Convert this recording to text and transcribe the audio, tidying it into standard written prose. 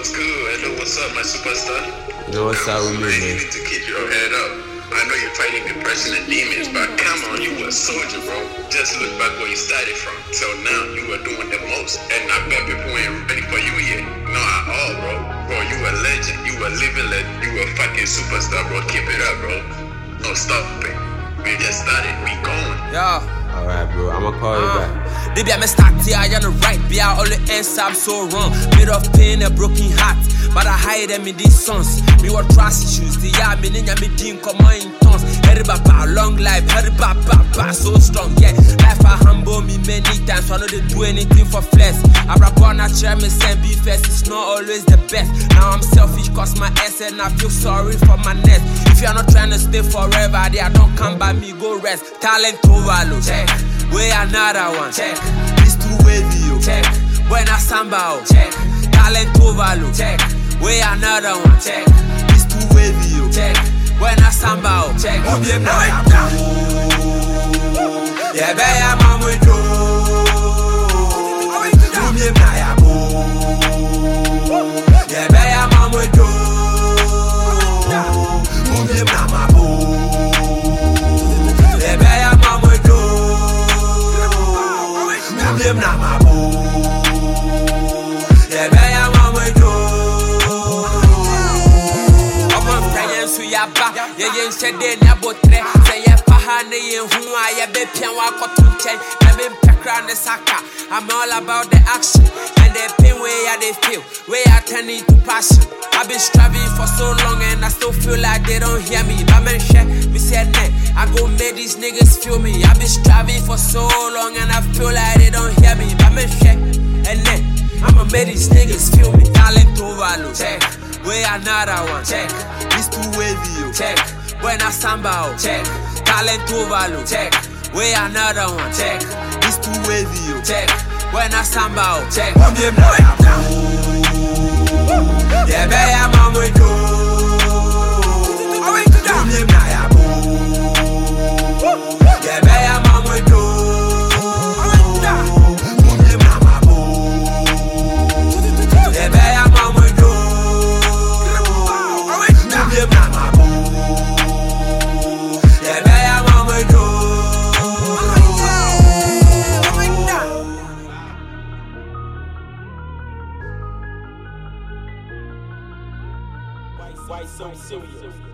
What's good? Hello, what's up, my superstar? Yo, what's up with you, man? You need to keep your head up. I know you're fighting depression and demons, but come on, you a soldier, bro. Just look back where you started from. Till now, you are doing the most. And I bet people ain't ready for you yet. Not at all, bro. Bro, you a legend. You a living legend. You a fucking superstar, bro. Keep it up, bro. No stopping. We just started. We going. Yeah. Alright, bro. I'ma call you back. They be a me start here, I on the right, be out all the ends I'm so wrong. Made of pain, a broken heart, but I hide them in these songs. Me what trust issues, the yeah, me ninja me team come on in tons. Hurry baba, long life, hurry baba, so strong, yeah. Life I humble me many times, so I know they do anything for flesh. I rap on a chair, me send be first, it's not always the best. Now I'm selfish, cause my ass and I feel sorry for my neck. If you're not trying to stay forever, they don't come by me, go rest. Talent overload, check. Way another one, check. This too wavy, yo. Check. Buena samba, check. Talent overload, check. Way another one, check. This too wavy, yo. Check. Buena samba, check. Yeah, beya mamu do. Yeah, beya mamu do. Them na my boo. Yeah, beya mama do. Omo friend so ya ba. Ye yen shede na botre. Say ye paha ne yen hu a ye be pian wa kotu chen. Na me pekra ne saka. I'm all about the action and the pain where I they feel. Where I turn into passion. I've been striving for so long and I still feel like they don't hear me. But man share me said nah. I go make these niggas feel me. I've been striving for so long and I feel like they don't hear me. But man share and then I'ma make these niggas feel me. Talent overload, check. Way another one, check. This too wavy, yo. Check. Buena samba, check. Talent overload, check. Way another one, check. This too wavy, yo. Check. Buena samba, check. Yeah, beya mama do. Yeah, beya mama do. Yeah, beya mama do. Yeah, beya mama do. Why so serious?